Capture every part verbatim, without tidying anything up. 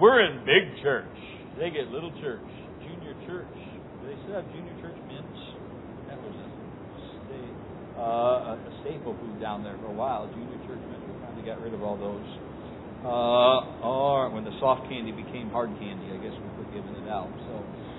We're in big church. They get little church, junior church. They still have junior church men's. That was a, sta- uh, a staple food down there for a while. Junior church men's. We finally got rid of all those. Uh, or when the soft candy became hard candy, I guess we quit giving it out. So,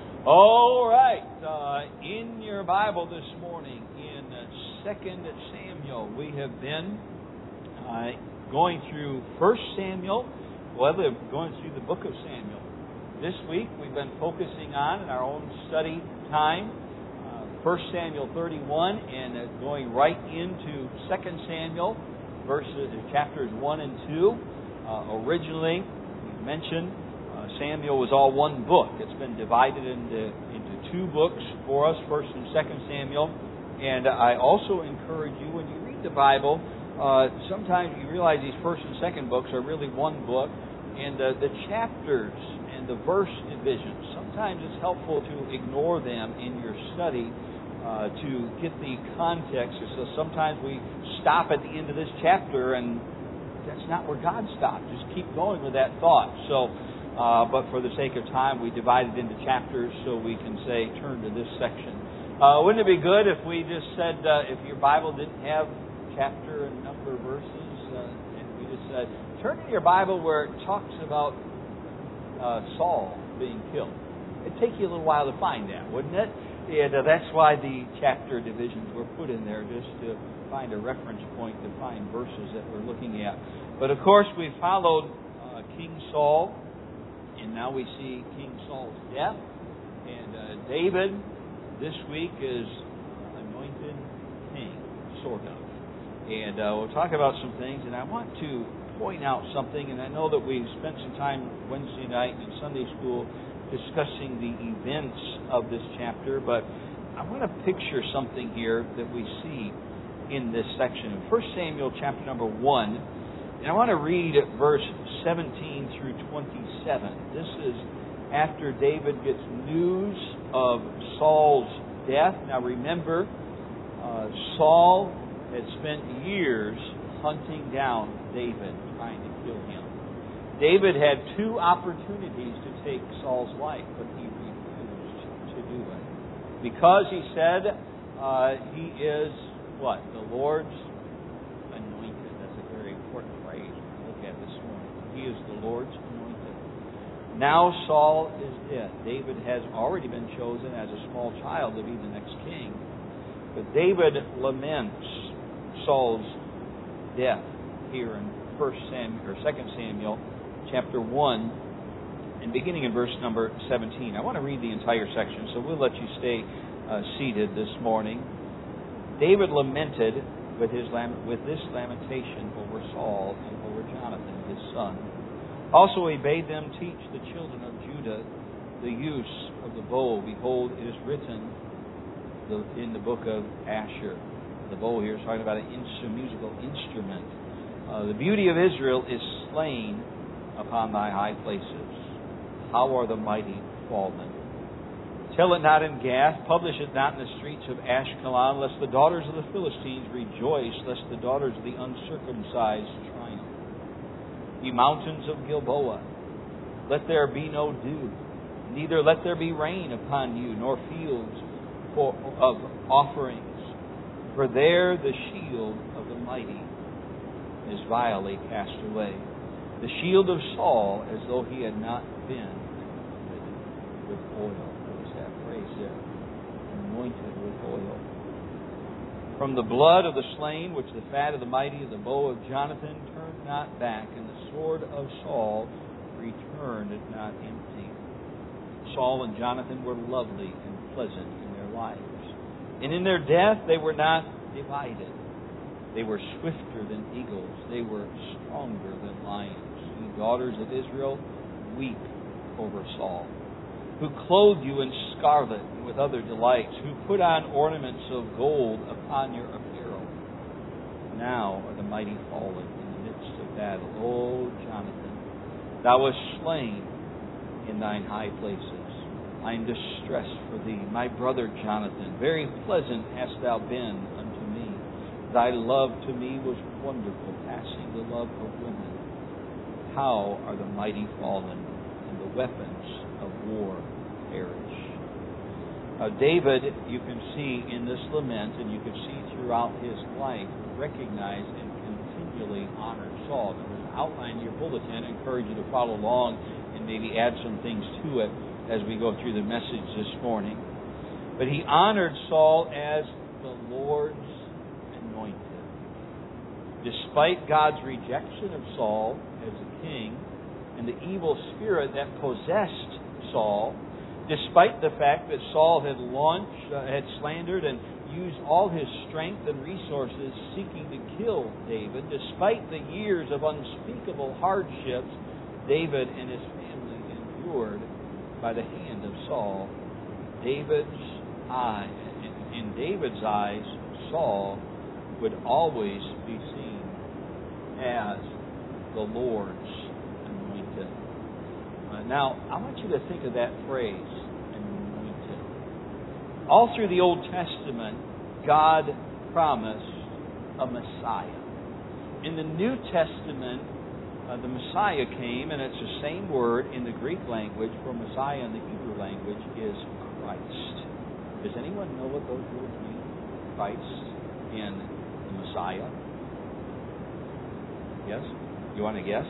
all right. Uh, in your Bible this morning, in Second Samuel, we have been uh, going through First Samuel. Well, we're going through the book of Samuel. This week, we've been focusing on, in our own study time, uh, First Samuel thirty-one, and uh, going right into Second Samuel, verses chapters one and two. Uh, originally, we mentioned uh, Samuel was all one book. It's been divided into into two books for us, First and Second Samuel. And I also encourage you, when you read the Bible, uh, sometimes you realize these first and second books are really one book, and uh, the chapters and the verse divisions, sometimes it's helpful to ignore them in your study uh, to get the context. So sometimes we stop at the end of this chapter, and that's not where God stopped. Just keep going with that thought. So, uh, but for the sake of time, we divided into chapters so we can say, turn to this section. Uh, wouldn't it be good if we just said, uh, if your Bible didn't have chapter and number verses, uh, and we just said, turn to your Bible where it talks about uh, Saul being killed. It'd take you a little while to find that, wouldn't it? And uh, that's why the chapter divisions were put in there, just to find a reference point to find verses that we're looking at. But of course, we followed uh, King Saul, and now we see King Saul's death. And uh, David, this week, is anointed king, sort of. And uh, we'll talk about some things, and I want to point out something, and I know that we spent some time Wednesday night in Sunday school discussing the events of this chapter, but I want to picture something here that we see in this section. In First Samuel chapter number one, and I want to read verse seventeen through twenty-seven. This is after David gets news of Saul's death. Now remember, uh, Saul had spent years hunting down David, trying to kill him. David had two opportunities to take Saul's life, but he refused to do it. Because he said uh, he is what? The Lord's anointed. That's a very important phrase to look at this morning. He is the Lord's anointed. Now Saul is dead. David has already been chosen as a small child to be the next king. But David laments Saul's death here in First Samuel or Second Samuel chapter one, and beginning in verse number seventeen. I want to read the entire section, so we'll let you stay uh, seated this morning. David lamented with his with this lamentation over Saul and over Jonathan, his son. Also he bade them teach the children of Judah the use of the bow. Behold, it is written in the book of Asher. The bow here is talking about an musical instrument. Uh, the beauty of Israel is slain upon thy high places. How are the mighty fallen? Tell it not in Gath, publish it not in the streets of Ashkelon, lest the daughters of the Philistines rejoice, lest the daughters of the uncircumcised triumph. Ye mountains of Gilboa, let there be no dew, neither let there be rain upon you, nor fields for, of offerings. For there the shield of the mighty is vilely cast away. The shield of Saul, as though he had not been with oil. There's that phrase there. Anointed with oil. From the blood of the slain, which the fat of the mighty, the bow of Jonathan turned not back, and the sword of Saul returned not empty. Saul and Jonathan were lovely and pleasant in their lives. And in their death they were not divided. They were swifter than eagles. They were stronger than lions. You daughters of Israel, weep over Saul, who clothed you in scarlet and with other delights, who put on ornaments of gold upon your apparel. Now are the mighty fallen in the midst of battle. O Jonathan, thou wast slain in thine high places. I am distressed for thee, my brother Jonathan. Very pleasant hast thou been unto me. Thy love to me was wonderful, passing the love of women. How are the mighty fallen? weapons of war perish. Uh, David, you can see in this lament, and you can see throughout his life, recognized and continually honored Saul. There's an outline in your bulletin. I encourage you to follow along and maybe add some things to it as we go through the message this morning. But he honored Saul as the Lord's anointed. Despite God's rejection of Saul as a king and the evil spirit that possessed Saul, despite the fact that Saul had launched, uh, had slandered and used all his strength and resources seeking to kill David, despite the years of unspeakable hardships David and his family endured by the hand of Saul, David's eye, in David's eyes, Saul would always be seen as the Lord's anointed. Uh, now, I want you to think of that phrase, anointed. All through the Old Testament, God promised a Messiah. In the New Testament, uh, the Messiah came, and it's the same word in the Greek language for Messiah in the Hebrew language is Christ. Does anyone know what those words mean? Christ and the Messiah? Yes? You want to guess?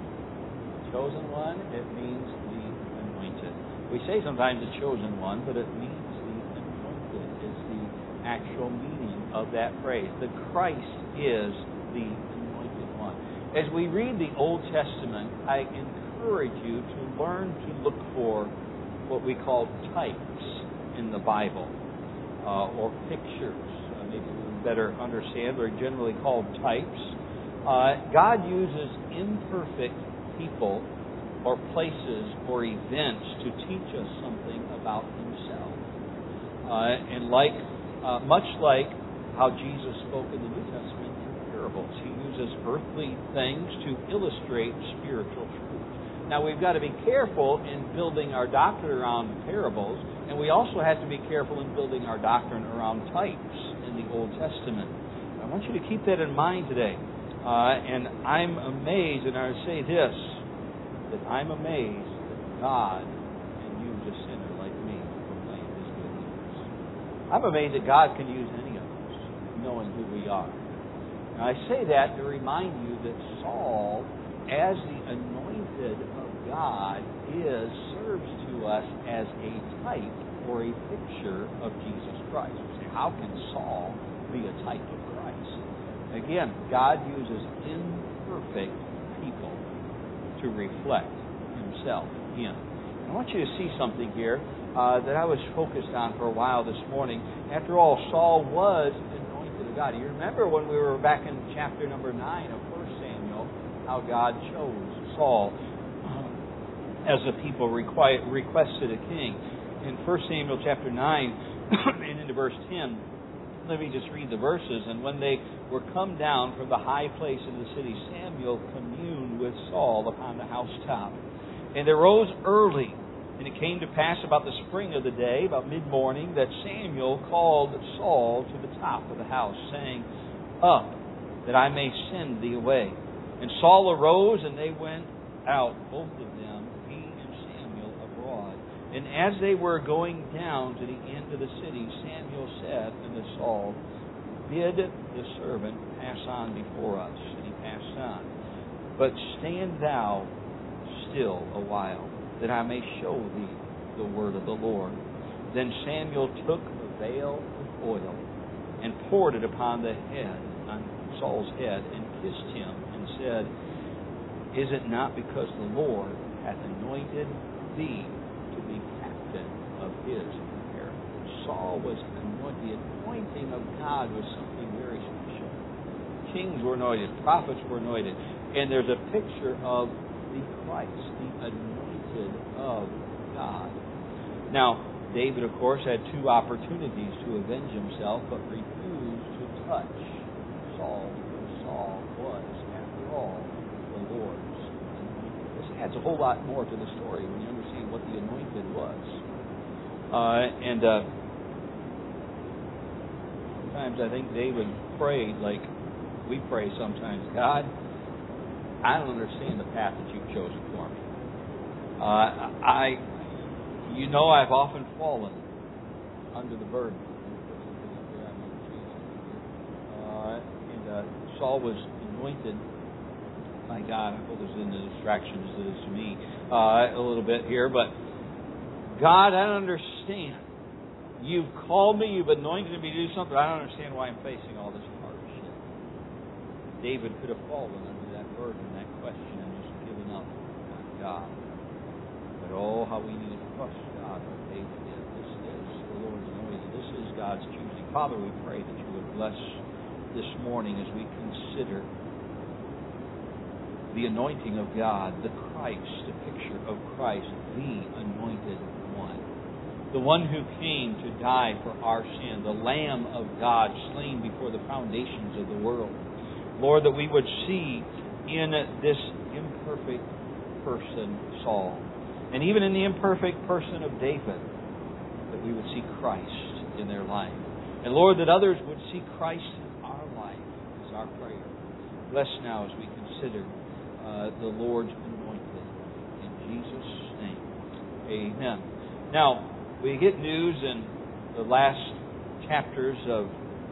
Chosen one, it means the anointed. We say sometimes the chosen one, but it means the anointed is the actual meaning of that phrase. The Christ is the anointed one. As we read the Old Testament, I encourage you to learn to look for what we call types in the Bible, uh, or pictures. Uh, maybe we better understand. They're generally called types. Uh, God uses imperfect people or places or events to teach us something about Himself. Uh, and like, uh, much like how Jesus spoke in the New Testament in parables, He uses earthly things to illustrate spiritual truth. Now, we've got to be careful in building our doctrine around parables, and we also have to be careful in building our doctrine around types in the Old Testament. I want you to keep that in mind today. Uh, and I'm amazed, and I say this, that I'm amazed that God can use a sinner like me to proclaim His good news. I'm amazed that God can use any of us, knowing who we are. And I say that to remind you that Saul, as the anointed of God, is serves to us as a type or a picture of Jesus Christ. You say, how can Saul be a type of Christ? Again, God uses imperfect people to reflect Himself in. I want you to see something here uh, that I was focused on for a while this morning. After all, Saul was anointed of God. You remember when we were back in chapter number nine of First Samuel, how God chose Saul as the people require, requested a king. In First Samuel chapter nine and into verse ten, let me just read the verses. And when they were come down from the high place in the city, Samuel communed with Saul upon the housetop. And they rose early, and it came to pass about the spring of the day, about mid-morning, that Samuel called Saul to the top of the house, saying, Up, that I may send thee away. And Saul arose, and they went out, both of them, he and Samuel, abroad. And as they were going down to the end of the city, Samuel said unto Saul, Bid the servant pass on before us. And he passed on. But stand thou still a while, that I may show thee the word of the Lord. Then Samuel took the veil of oil and poured it upon the head, on Saul's head, and kissed him, and said, Is it not because the Lord hath anointed thee to be captain of His inheritance? Saul was anointed. The anointing of God was something very special. Kings were anointed, prophets were anointed, and there's a picture of the Christ, the anointed of God. Now, David, of course, had two opportunities to avenge himself, but refused to touch Saul, because Saul was, after all, the Lord's anointed. This adds a whole lot more to the story when you understand what the anointed was. Uh, and uh, sometimes I think David prayed like we pray sometimes. God, I don't understand the path that you've chosen for me. Uh, I, you know, I've often fallen under the burden. Uh, and uh, Saul was anointed. My God, I hope there's in the distractions that is to me uh, a little bit here, but God, I don't understand. You've called me, you've anointed me to do something. I don't understand why I'm facing all this hardship. David could have fallen under that burden, that question, and just given up on God. But oh, how we need to trust God what David did. This is the Lord's anointing. This is God's choosing. Father, we pray that you would bless this morning as we consider the anointing of God, the Christ, the picture of Christ, the anointed one. The one who came to die for our sin, the Lamb of God slain before the foundations of the world. Lord, that we would see in this imperfect person, Saul, and even in the imperfect person of David, that we would see Christ in their life. And Lord, that others would see Christ in our life is our prayer. Bless now as we consider uh, the Lord's anointed. In Jesus' name, amen. Now, we get news in the last chapters of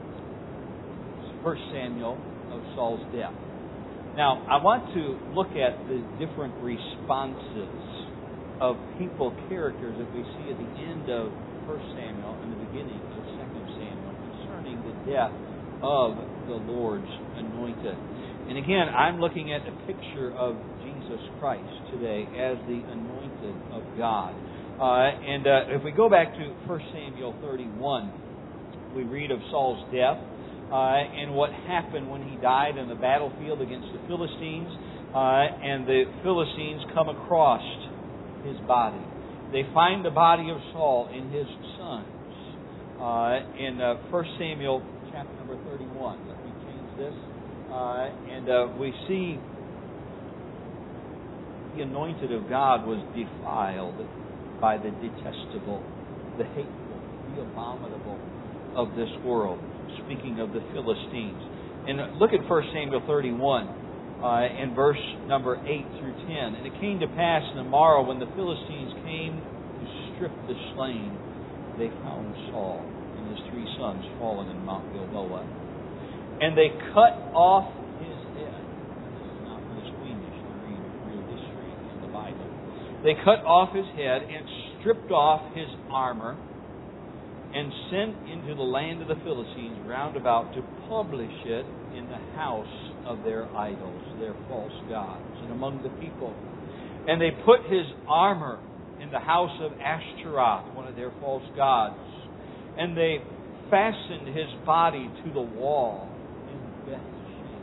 First Samuel of Saul's death. Now, I want to look at the different responses of people, characters that we see at the end of First Samuel and the beginning of Second Samuel concerning the death of the Lord's anointed. And again, I'm looking at a picture of Jesus Christ today as the anointed of God. Uh, and uh, if we go back to First Samuel thirty-one, we read of Saul's death uh, and what happened when he died in the battlefield against the Philistines. Uh, and the Philistines come across his body. They find the body of Saul and his sons uh, in uh, First Samuel chapter number thirty-one. Let me change this. Uh, and uh, we see the anointed of God was defiled by the detestable, the hateful, the abominable of this world. Speaking of the Philistines. And look at First Samuel thirty-one uh, in verse number eight through ten. And it came to pass in the morrow when the Philistines came to strip the slain, they found Saul and his three sons fallen in Mount Gilboa. And they cut off his head. This is not for the squeamish to read real history in the Bible. They cut off his head and stripped off his armor and sent into the land of the Philistines round about to publish it in the house of their idols, their false gods, and among the people. And they put his armor in the house of Ashtaroth, one of their false gods. And they fastened his body to the wall in Bethshan.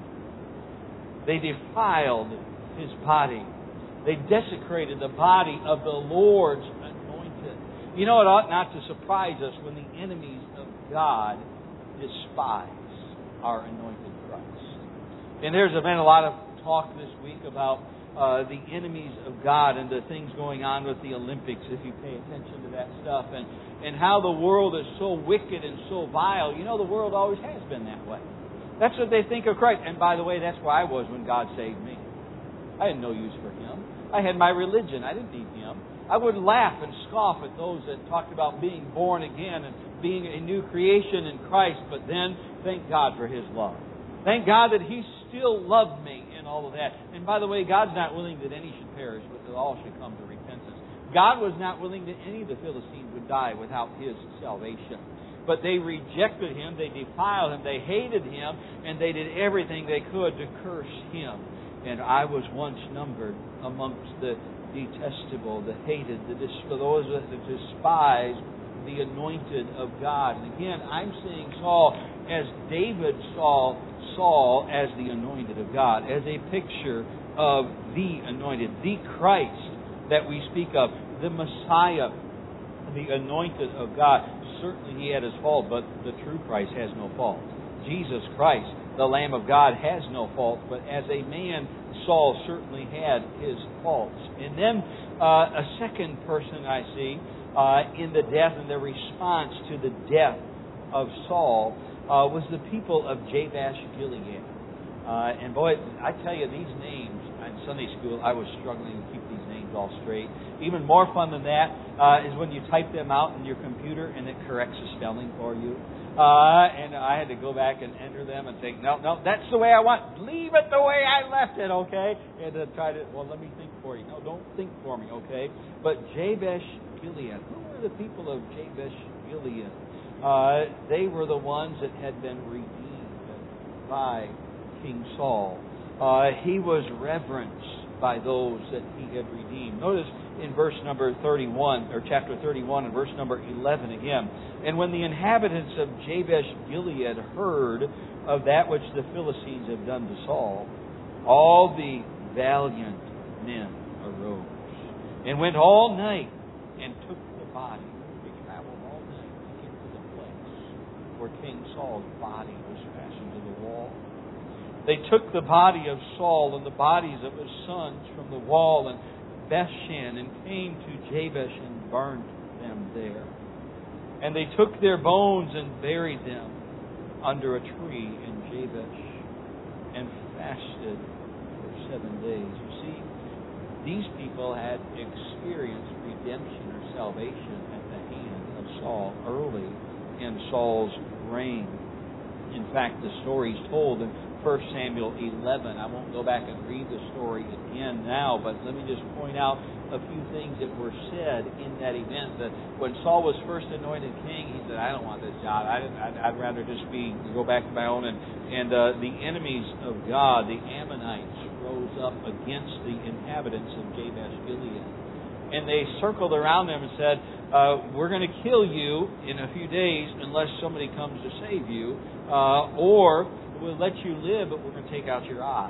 They defiled his body. They desecrated the body of the Lord's anointed. You know, it ought not to surprise us when the enemies of God despise our anointed Christ. And there's been a lot of talk this week about uh, the enemies of God and the things going on with the Olympics, if you pay attention to that stuff, and, and how the world is so wicked and so vile. You know, the world always has been that way. That's what they think of Christ. And by the way, that's where I was when God saved me. I had no use for Him. I had my religion. I didn't need Him. I would laugh and scoff at those that talked about being born again and being a new creation in Christ. But then, thank God for His love. Thank God that He still loved me in all of that. And by the way, God's not willing that any should perish, but that all should come to repentance. God was not willing that any of the Philistines would die without His salvation. But they rejected Him, they defiled Him, they hated Him, and they did everything they could to curse Him. And I was once numbered amongst the detestable, the hated, the dis- those that despise the anointed of God. And again, I'm seeing Saul as David saw Saul as the anointed of God, as a picture of the anointed, the Christ that we speak of, the Messiah, the anointed of God. Certainly He had His fault, but the true Christ has no fault. Jesus Christ, the Lamb of God, has no fault, but as a man, Saul certainly had his faults. And then uh, a second person I see uh, in the death and the response to the death of Saul uh, was the people of Jabesh Gilead. Uh, and boy, I tell you, these names, I in Sunday school, I was struggling to keep these names all straight. Even more fun than that uh, is when you type them out in your computer and it corrects the spelling for you. Uh, and I had to go back and enter them and think, no, no, that's the way I want. Leave it the way I left it, okay? And to try to, well, let me think for you. No, don't think for me, okay? But Jabesh Gilead, who were the people of Jabesh Gilead? Uh, they were the ones that had been redeemed by King Saul. Uh, he was reverenced by those that he had redeemed. Notice in verse number thirty-one, or chapter thirty-one, and verse number eleven again. And when the inhabitants of Jabesh Gilead heard of that which the Philistines had done to Saul, all the valiant men arose and went all night and took the body. They traveled all night to get to the place where King Saul's body was fastened to the wall. They took the body of Saul and the bodies of his sons from the wall and Bethshan and came to Jabesh and burned them there. And they took their bones and buried them under a tree in Jabesh and fasted for seven days. You see, these people had experienced redemption or salvation at the hand of Saul early in Saul's reign. In fact, the story is told in First Samuel eleven. I won't go back and read the story again now, but let me just point out a few things that were said in that event. That when Saul was first anointed king, he said, "I don't want this job. I, I'd, I'd rather just be go back to my own." And, and uh, the enemies of God, the Ammonites, rose up against the inhabitants of Jabesh Gilead, and they circled around them and said, uh, "We're going to kill you in a few days unless somebody comes to save you, uh, or we'll let you live, but we're going to take out your eyes."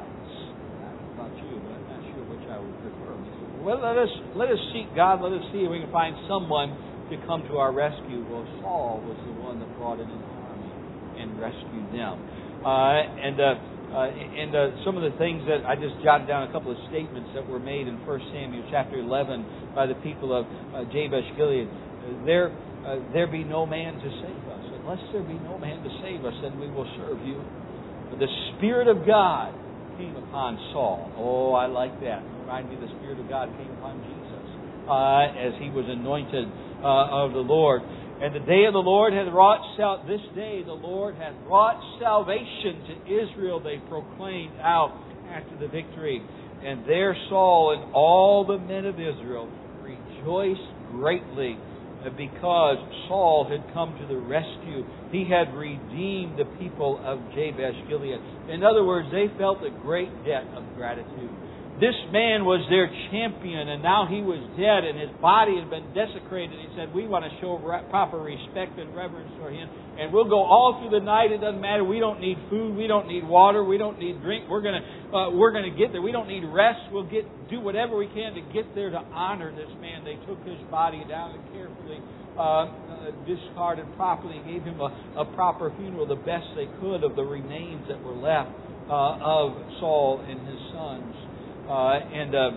I don't know about you, but I'm not sure which I would prefer. Well, let us let us seek God. Let us see if we can find someone to come to our rescue. Well, Saul was the one that brought in an army and rescued them. Uh, and uh, uh, and uh, some of the things that I just jotted down, a couple of statements that were made in First Samuel chapter eleven by the people of uh, Jabesh Gilead. Uh, there, uh, there be no man to save us. Unless there be no man to save us, then we will serve you. The Spirit of God came upon Saul. Oh, I like that. Remind me, the Spirit of God came upon Jesus uh, as he was anointed uh, of the Lord. And the day of the Lord hath wrought sal- this day the Lord hath wrought salvation to Israel. They proclaimed out after the victory. And there Saul and all the men of Israel rejoiced greatly, because Saul had come to the rescue. He had redeemed the people of Jabesh Gilead. In other words, they felt a great debt of gratitude. This man was their champion, and now he was dead, and his body had been desecrated. He said, "We want to show proper respect and reverence for him, and we'll go all through the night. It doesn't matter. We don't need food. We don't need water. We don't need drink. We're going to uh, we're going to get there. We don't need rest. We'll get do whatever we can to get there to honor this man." They took his body down and carefully uh, uh, discarded properly, gave him a, a proper funeral, the best they could of the remains that were left uh, of Saul and his sons. Uh, and, uh,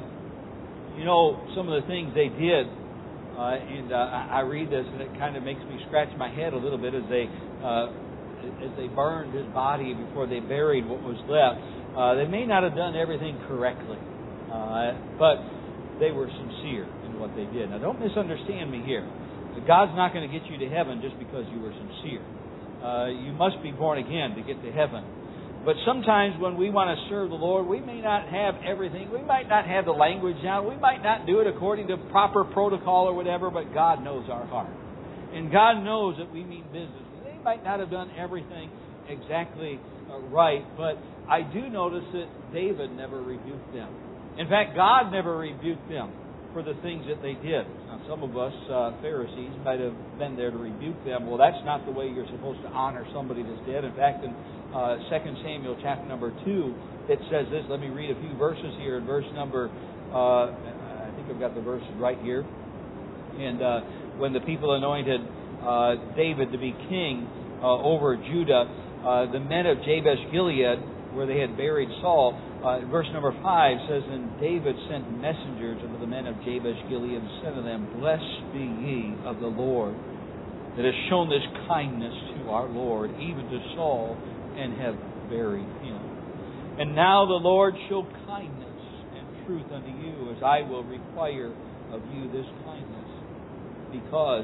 you know, some of the things they did, uh, and uh, I read this and it kind of makes me scratch my head a little bit as they uh, as they burned his body before they buried what was left. Uh, they may not have done everything correctly, uh, but they were sincere in what they did. Now, don't misunderstand me here. God's not going to get you to heaven just because you were sincere. Uh, you must be born again to get to heaven. But sometimes when we want to serve the Lord, we may not have everything. We might not have the language down. We might not do it according to proper protocol or whatever, but God knows our heart. And God knows that we mean business. They might not have done everything exactly right, but I do notice that David never rebuked them. In fact, God never rebuked them for the things that they did. Now, some of us uh, Pharisees might have been there to rebuke them. Well, that's not the way you're supposed to honor somebody that's dead. In fact, in uh, Second Samuel chapter number two, it says this. Let me read a few verses here. In verse number, uh, I think I've got the verses right here. And uh, when the people anointed uh, David to be king uh, over Judah, uh, the men of Jabesh Gilead, where they had buried Saul, uh, verse number five says, "And David sent messengers unto the men of Jabesh Gilead, and said to them, Blessed be ye of the Lord, that has shown this kindness to our Lord, even to Saul, and have buried him. And now the Lord show kindness and truth unto you, as I will require of you this kindness, because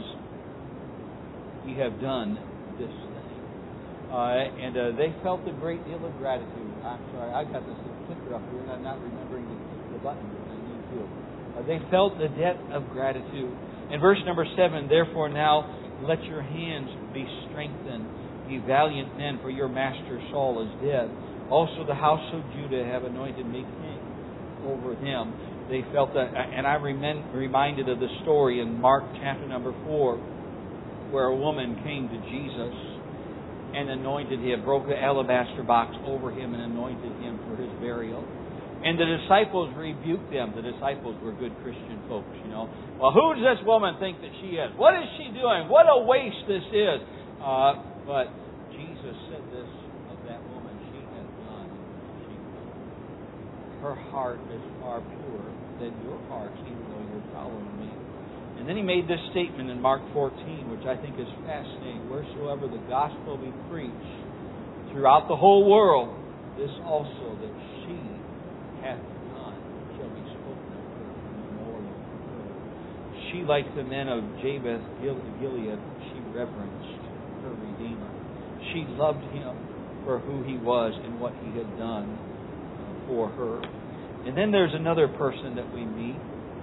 ye have done this thing. Uh, and uh, they felt a great deal of gratitude. I'm sorry, I got this little clicker up here, and I'm not remembering to click the button that I need to. Uh, they felt the debt of gratitude. In verse number seven, therefore now let your hands be strengthened, ye valiant men, for your master Saul is dead. Also the house of Judah have anointed me king over them. They felt that, and I'm reminded of the story in Mark chapter number four, where a woman came to Jesus and anointed him, broke the alabaster box over him and anointed him for his burial. And the disciples rebuked them. The disciples were good Christian folks, you know. Well, who does this woman think that she is? What is she doing? What a waste this is. Uh, but Jesus said this of that woman. She has done what she done. Her heart is far purer than your hearts, even though you're following me. And then he made this statement in Mark fourteen, which I think is fascinating. Wheresoever the gospel be preached throughout the whole world, this also that she hath done shall be spoken of her in memorial of her. She, like the men of Jabesh Gilead, she reverenced her Redeemer. She loved him for who he was and what he had done for her. And then there's another person that we meet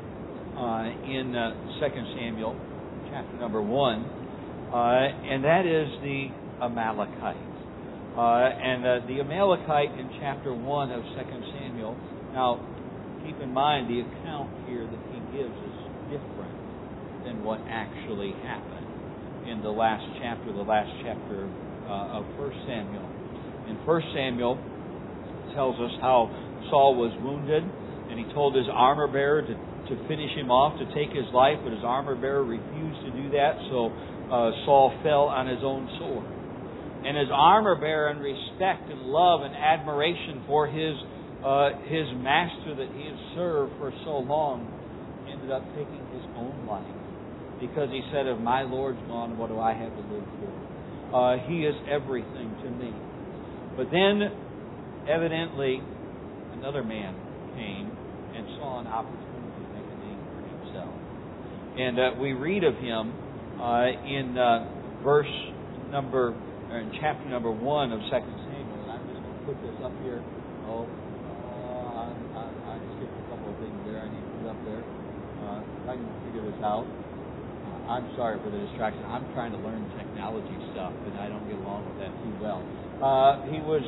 uh, in uh, Second Samuel, chapter number one, uh, and that is the Amalekite. Uh, and uh, the Amalekite in chapter one of Second Samuel. Now, keep in mind the account here that he gives is different than what actually happened in the last chapter, the last chapter uh, of First Samuel. In First Samuel, it tells us how Saul was wounded, and he told his armor bearer to, to finish him off, to take his life, but his armor bearer refused to do that, so uh, Saul fell on his own sword. And his armor bearer, in respect and love and admiration for his uh, his master that he had served for so long, ended up taking his own life, because he said, if my Lord's gone, what do I have to live for? Uh, he is everything to me. But then, evidently, another man came and saw an opportunity to make a name for himself. And uh, we read of him uh, in uh, verse number, or in chapter number one of Second Samuel. And I'm just going to put this up here. Oh, uh, I, I, I skipped a couple of things there. I need to put up there. Uh, if I can figure this out. Uh, I'm sorry for the distraction. I'm trying to learn technology stuff, and I don't get along with that too well. Uh, he was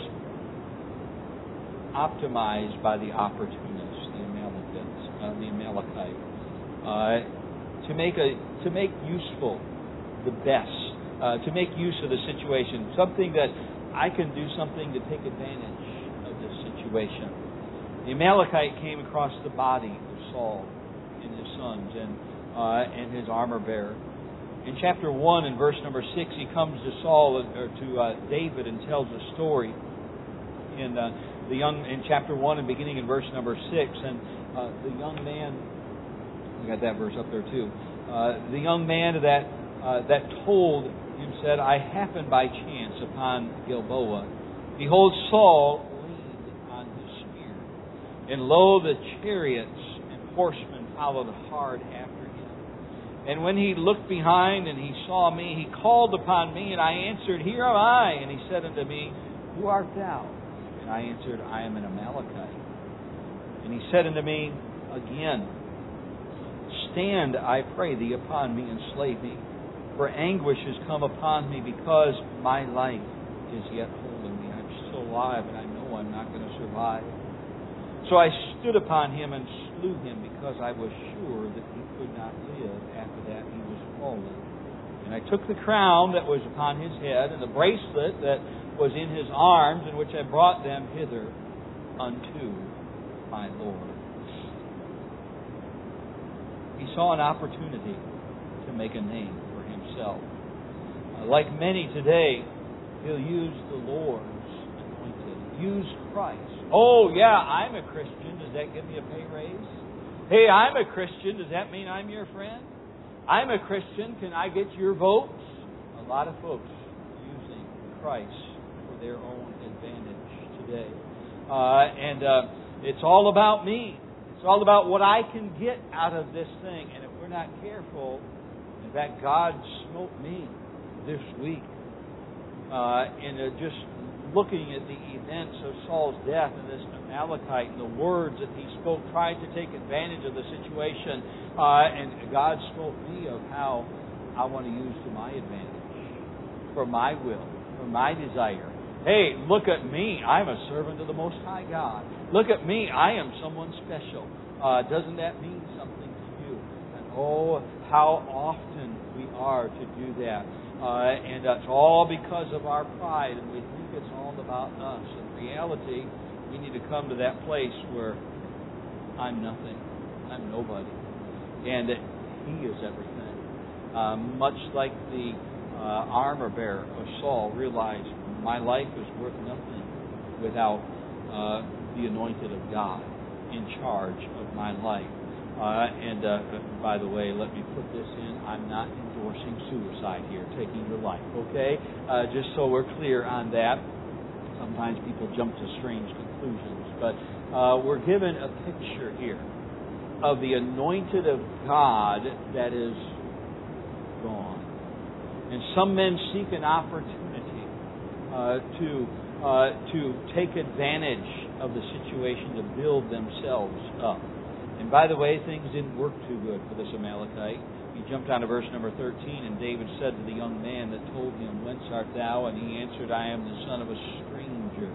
optimized by the opportunists, the Amalekites, uh, the Amalekite, uh, to make a to make useful the best, uh, to make use of the situation, something that I can do something to take advantage of this situation. The Amalekite came across the body of Saul and his sons and uh, and his armor bearer. In chapter one, in verse number six, he comes to Saul or to uh, David and tells a story. In uh, the young in chapter one and beginning in verse number six, and uh, the young man, we got that verse up there too. Uh, the young man that uh, that told him said, "I happened by chance upon Gilboa. Behold, Saul leaned on his spear, and lo, the chariots and horsemen followed hard after him. And when he looked behind and he saw me, he called upon me, and I answered, Here am I. And he said unto me, Who art thou? And I answered, I am an Amalekite. And he said unto me again, Stand, I pray thee, upon me, and slay me. For anguish is come upon me, because my life is yet holding me. I'm still alive, and I know I'm not going to survive. So I stood upon him and slew him, because I was sure that he could not live. After that he was fallen. And I took the crown that was upon his head, and the bracelet that was in his arms, in which I brought them hither unto my Lord. He saw an opportunity to make a name for himself. Uh, like many today, he'll use the Lord's anointed. Use Christ. Oh, yeah, I'm a Christian. Does that give me a pay raise? Hey, I'm a Christian. Does that mean I'm your friend? I'm a Christian. Can I get your votes? A lot of folks using Christ for their own advantage today. Uh, and uh, it's all about me. It's all about what I can get out of this thing. And if we're not careful, in fact, God smote me this week. Uh, and uh, just looking at the events of Saul's death and this Amalekite and the words that he spoke, tried to take advantage of the situation. Uh, and God smote me of how I want to use to my advantage, for my will, for my desire. Hey, look at me. I'm a servant of the Most High God. Look at me. I am someone special. Uh, doesn't that mean something to you? And oh, how often we are to do that. Uh, and it's all because of our pride, and we think it's all about us. In reality, we need to come to that place where I'm nothing, I'm nobody, and He is everything. Uh, much like the uh, armor bearer of Saul realized, my life is worth nothing without uh, the anointed of God in charge of my life. Uh, and uh, by the way, let me put this in. I'm not endorsing suicide here, taking your life, okay? Uh, just so we're clear on that. Sometimes people jump to strange conclusions. But uh, we're given a picture here of the anointed of God that is gone. And some men seek an opportunity uh, to, uh, to take advantage of the situation to build themselves up. And by the way, things didn't work too good for this Amalekite. He jumped on to verse number thirteen, and David said to the young man that told him, Whence art thou? And he answered, I am the son of a stranger,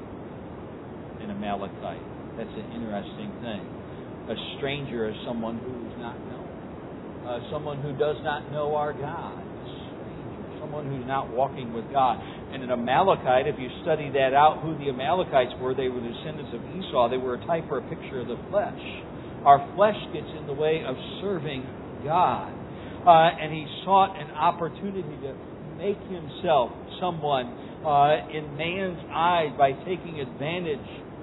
an Amalekite. That's an interesting thing. A stranger is someone who is not known. Uh, someone who does not know our God. A stranger. Someone who's not walking with God. And an Amalekite, if you study that out, who the Amalekites were, they were the descendants of Esau. They were a type or a picture of the flesh. Our flesh gets in the way of serving God. Uh, and he sought an opportunity to make himself someone uh, in man's eyes by taking advantage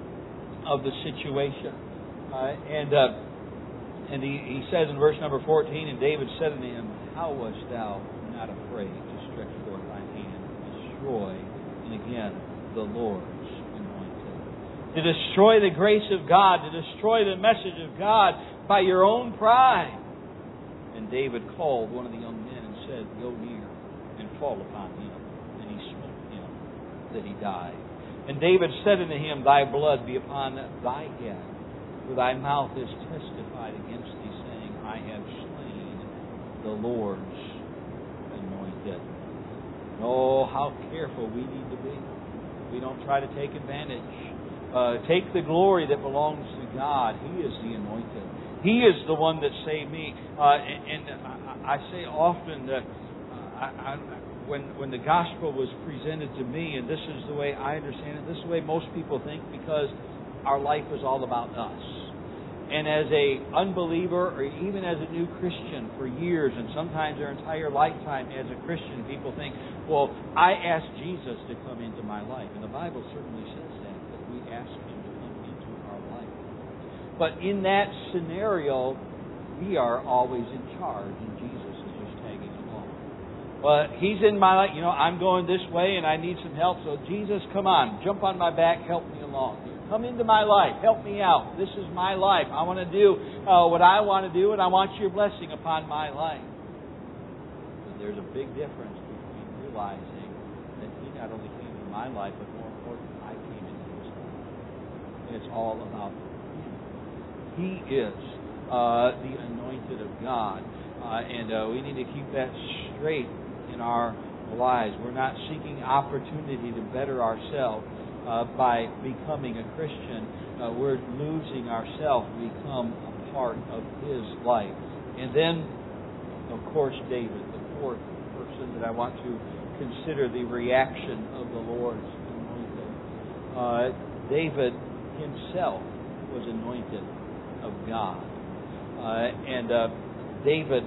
of the situation. Uh, and uh, and he, he says in verse number fourteen, and David said unto him, How wast thou not afraid to stretch forth thine hand to destroy, and again, the Lord's to destroy the grace of God, to destroy the message of God by your own pride. And David called one of the young men and said, Go near and fall upon him. And he smote him that he died. And David said unto him, Thy blood be upon thy head, for thy mouth is testified against thee, saying, I have slain the Lord's anointed. Oh, how careful we need to be. We don't try to take advantage. Uh, take the glory that belongs to God. He is the anointed. He is the one that saved me. Uh, and and I, I say often that uh, I, I, when when the gospel was presented to me, and this is the way I understand it, this is the way most people think, because our life is all about us. And as a unbeliever, or even as a new Christian for years, and sometimes their entire lifetime as a Christian, people think, well, I asked Jesus to come into my life. And the Bible certainly says that. We ask Him to come into our life. But in that scenario, we are always in charge, and Jesus is just tagging along. But He's in my life. You know, I'm going this way, and I need some help. So Jesus, come on, jump on my back, help me along. Come into my life, help me out. This is my life. I want to do uh, what I want to do, and I want Your blessing upon my life. But there's a big difference between realizing that He not only came into my life, but more important, I came into His life. And it's all about Him. He is uh, the anointed of God. Uh, and uh, we need to keep that straight in our lives. We're not seeking opportunity to better ourselves uh, by becoming a Christian. Uh, we're losing ourselves to become a part of His life. And then, of course, David, the fourth person that I want to consider the reaction of the Lord's anointed. Uh, David himself was anointed of God. Uh, and uh, David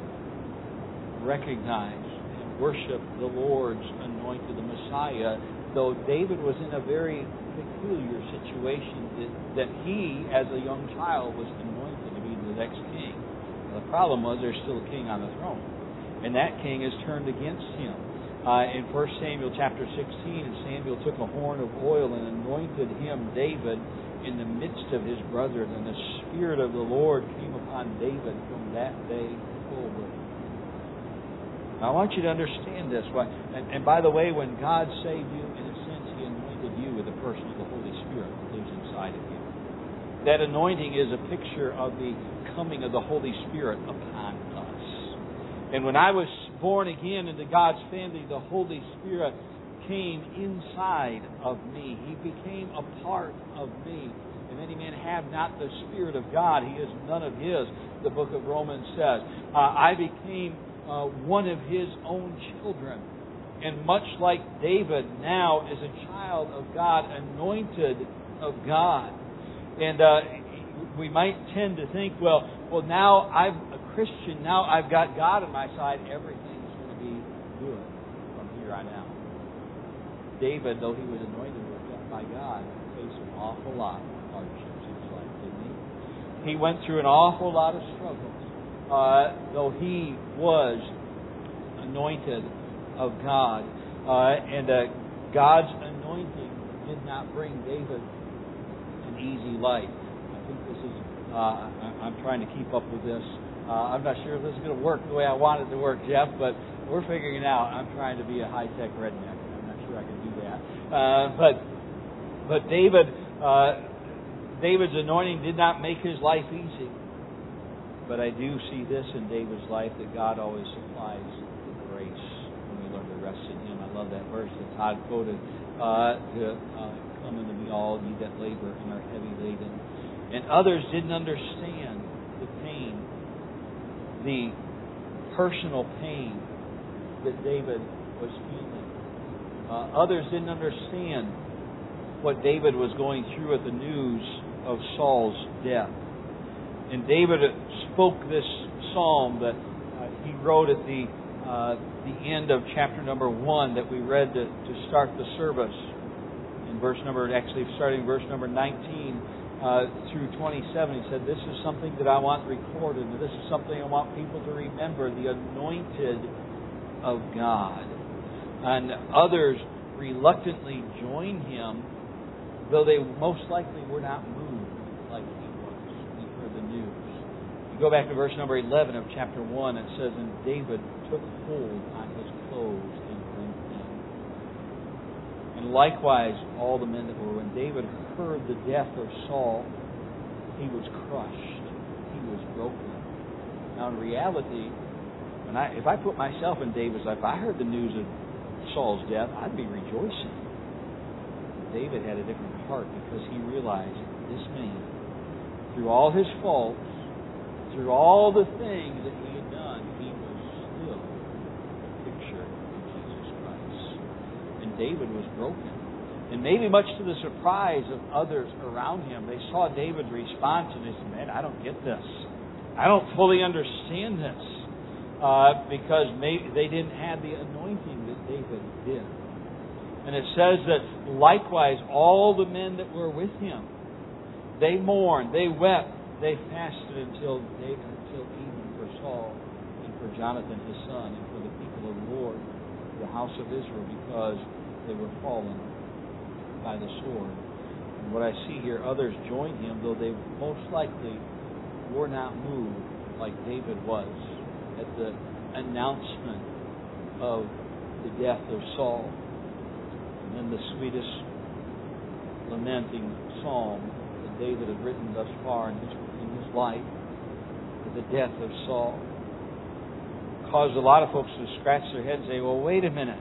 recognized and worshiped the Lord's anointed, the Messiah, though David was in a very peculiar situation that, that he, as a young child, was anointed to be the next king. Now, the problem was there's still a king on the throne, and that king is turned against him. Uh, in First Samuel chapter sixteen, and Samuel took a horn of oil and anointed him, David, in the midst of his brethren. And the Spirit of the Lord came upon David from that day forward. I want you to understand this. And, and by the way, when God saved you, in a sense, He anointed you with the person of the Holy Spirit that lives inside of you. That anointing is a picture of the coming of the Holy Spirit upon us. And when I was born again into God's family, the Holy Spirit came inside of me. He became a part of me. And any man have not the Spirit of God, he is none of His, the book of Romans says. Uh, I became uh, one of His own children. And much like David now is a child of God, anointed of God. And uh, we might tend to think, well, well, now I'm a Christian, now I've got God on my side, everything's going to be good from here on out. David, though he was anointed by God, faced an awful lot of hardships in his life, didn't he? He went through an awful lot of struggles. Uh, though he was anointed of God. Uh, and uh, God's anointing did not bring David an easy life. I think this is, uh, I'm trying to keep up with this. Uh, I'm not sure if this is going to work the way I want it to work, Jeff, but we're figuring it out. I'm trying to be a high-tech redneck. I'm not sure I can do that. Uh, but but David, uh, David's anointing did not make his life easy. But I do see this in David's life, that God always supplies the grace when we learn to rest in Him. I love that verse that Todd quoted, uh, to uh, come unto me all ye that labor and are heavy laden. And others didn't understand the pain, the personal pain that David was feeling. Uh, others didn't understand what David was going through at the news of Saul's death. And David spoke this psalm that uh, he wrote at the uh, the end of chapter number one that we read to, to start the service. In verse number, actually starting verse number nineteen uh, through twenty-seven, he said, "This is something that I want recorded, and this is something I want people to remember: the anointed of God." And others reluctantly joined him, though they most likely were not moved like he was. The news. You go back to verse number eleven of chapter one, it says, "And David took hold on his clothes and rent them." And likewise, all the men that were, when David heard the death of Saul, he was crushed. He was broken. Now, in reality, when I, if I put myself in David's life, if I heard the news of Saul's death, I'd be rejoicing. David had a different heart because he realized this man, through all his faults, through all the things that he had done, he was still a picture of Jesus Christ. And David was broken. And maybe much to the surprise of others around him, they saw David's response and they said, "Man, I don't get this. I don't fully understand this." Uh, because maybe they didn't have the anointing that David did. And it says that likewise all the men that were with him, they mourned, they wept, they fasted until day, until evening for Saul and for Jonathan his son and for the people of the Lord, the house of Israel, because they were fallen by the sword. And what I see here, others joined him, though they most likely were not moved like David was at the announcement of the death of Saul. And then the sweetest lamenting psalm David had written thus far in his, in his life, the death of Saul, caused a lot of folks to scratch their heads and say, "Well, wait a minute.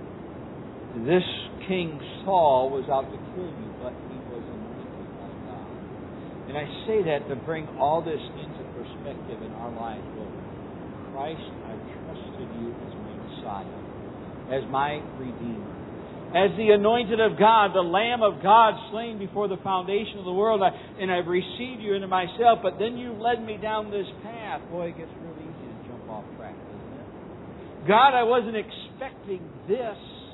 This King Saul was out to kill you, but he was anointed by God." And I say that to bring all this into perspective in our lives. Well, Christ, I trusted you as my Messiah, as my Redeemer, as the anointed of God, the Lamb of God slain before the foundation of the world, and I've received you into myself, but then you've led me down this path. Boy, it gets really easy to jump off track, doesn't it? God, I wasn't expecting this,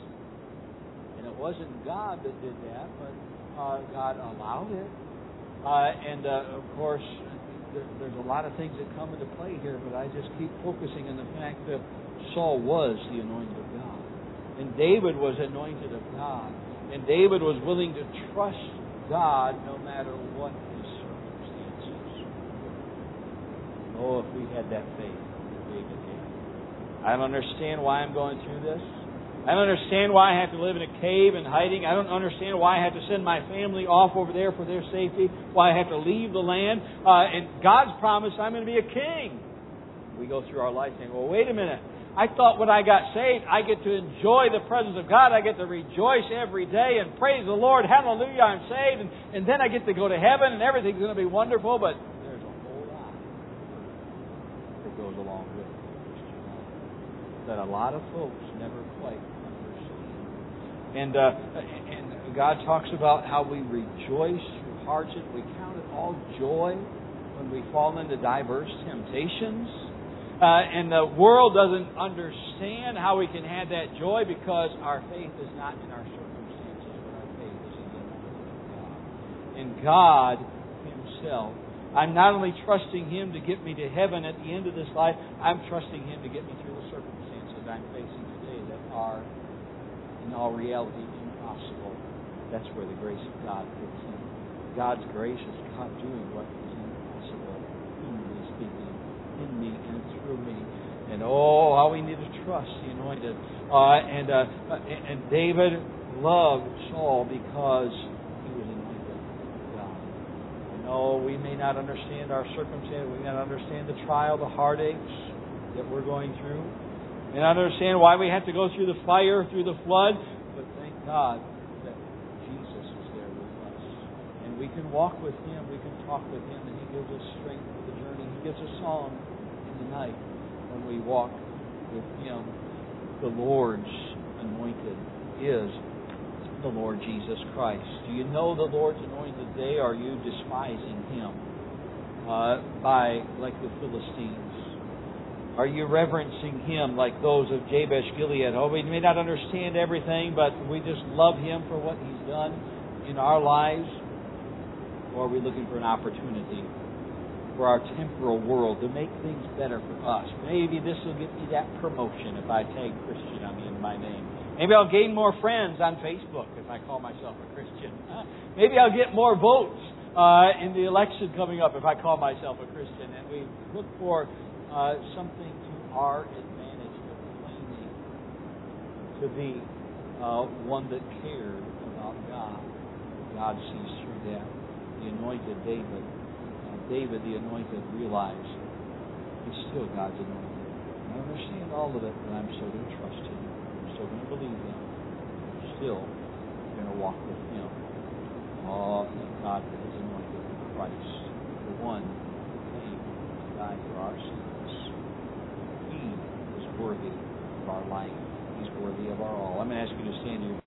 and it wasn't God that did that, but uh, God allowed it. Uh, and, uh, of course, there, there's a lot of things that come into play here, but I just keep focusing on the fact that Saul was the anointed of God. And David was anointed of God. And David was willing to trust God no matter what his circumstances. Oh, if we had that faith that David had. I don't understand why I'm going through this. I don't understand why I have to live in a cave and hiding. I don't understand why I have to send my family off over there for their safety. Why I have to leave the land. Uh, and God's promise I'm going to be a king. We go through our life saying, well, wait a minute. I thought when I got saved, I get to enjoy the presence of God. I get to rejoice every day and praise the Lord. Hallelujah, I'm saved. And, and then I get to go to heaven and everything's going to be wonderful. But there's a whole lot that goes along with it. That a lot of folks never quite understand. And, uh, and God talks about how we rejoice through hardship. We count it all joy when we fall into diverse temptations. Uh, and the world doesn't understand how we can have that joy because our faith is not in our circumstances, but our faith is in the God. In God Himself. I'm not only trusting Him to get me to heaven at the end of this life, I'm trusting Him to get me through the circumstances I'm facing today that are, in all reality, impossible. That's where the grace of God fits in. God's grace is God doing what is impossible, humanly speaking, in me and through me. And oh, how we need to trust the Anointed. Uh, and, uh, and David loved Saul because he was anointed of God. No, we may not understand our circumstance. We may not understand the trial, the heartaches that we're going through. We may not understand why we have to go through the fire, through the flood. But thank God that Jesus is there with us. And we can walk with Him. We can talk with Him. And He gives us strength for the journey. He gives us song in the night when we walk with Him. The Lord's anointed is the Lord Jesus Christ. Do you know the Lord's anointed today? Are you despising Him uh, by like the Philistines? Are you reverencing Him like those of Jabesh Gilead? Oh, we may not understand everything, but we just love Him for what He's done in our lives. Or are we looking for an opportunity for our temporal world to make things better for us? Maybe this will get me that promotion if I tag Christian on in my name. Maybe I'll gain more friends on Facebook if I call myself a Christian. Maybe I'll get more votes uh, in the election coming up if I call myself a Christian. And we look for uh, something to our advantage, but claiming to be uh, one that cared about God. God sees through that. The anointed David, uh, David the anointed, realized he's still God's anointed. I don't understand all of it, but I'm still going to trust Him. I'm still going to believe Him. I'm still going to walk with Him. Oh, thank God for His anointed Christ, the one who came to die for our sins. He is worthy of our life. He's worthy of our all. I'm going to ask you to stand here.